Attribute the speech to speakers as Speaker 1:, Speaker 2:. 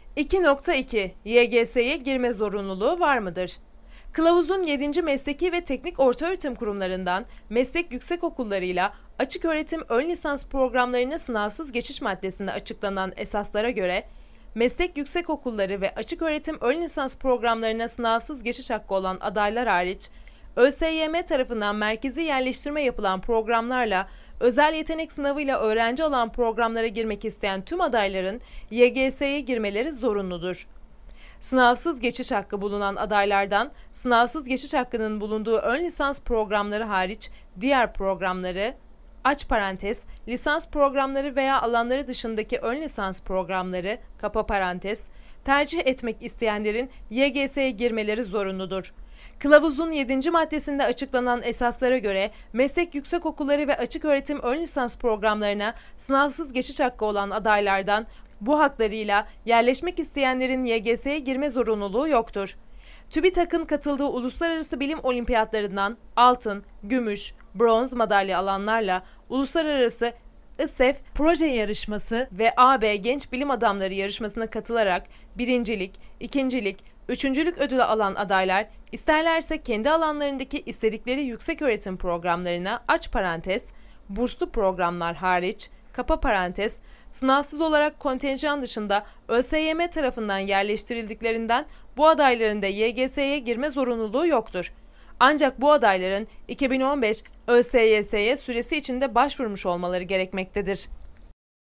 Speaker 1: 2.2 YGS'ye girme zorunluluğu var mıdır? Kılavuzun 7. Mesleki ve Teknik Ortaöğretim Kurumlarından meslek yüksekokullarıyla açık öğretim ön lisans programlarına sınavsız geçiş maddesinde açıklanan esaslara göre, meslek yüksekokulları ve açık öğretim ön lisans programlarına sınavsız geçiş hakkı olan adaylar hariç, ÖSYM tarafından merkezi yerleştirme yapılan programlarla özel yetenek sınavıyla öğrenci alan programlara girmek isteyen tüm adayların YGS'ye girmeleri zorunludur. Sınavsız geçiş hakkı bulunan adaylardan sınavsız geçiş hakkının bulunduğu ön lisans programları hariç diğer programları, aç parantez, lisans programları veya alanları dışındaki ön lisans programları, kapa parantez, tercih etmek isteyenlerin YGS'ye girmeleri zorunludur. Kılavuzun 7. maddesinde açıklanan esaslara göre meslek yüksekokulları ve açık öğretim ön lisans programlarına sınavsız geçiş hakkı olan adaylardan bu haklarıyla yerleşmek isteyenlerin YGS'ye girme zorunluluğu yoktur. TÜBİTAK'ın katıldığı uluslararası bilim olimpiyatlarından altın, gümüş, bronz madalya alanlarla uluslararası ISEF proje yarışması ve AB Genç Bilim Adamları yarışmasına katılarak birincilik, ikincilik, üçüncülük ödülü alan adaylar isterlerse kendi alanlarındaki istedikleri yükseköğretim programlarına aç parantez, burslu programlar hariç, kapa parantez, sınavsız olarak kontenjan dışında ÖSYM tarafından yerleştirildiklerinden bu adayların da YGS'ye girme zorunluluğu yoktur. Ancak bu adayların 2015 ÖSYS'ye süresi içinde başvurmuş olmaları gerekmektedir.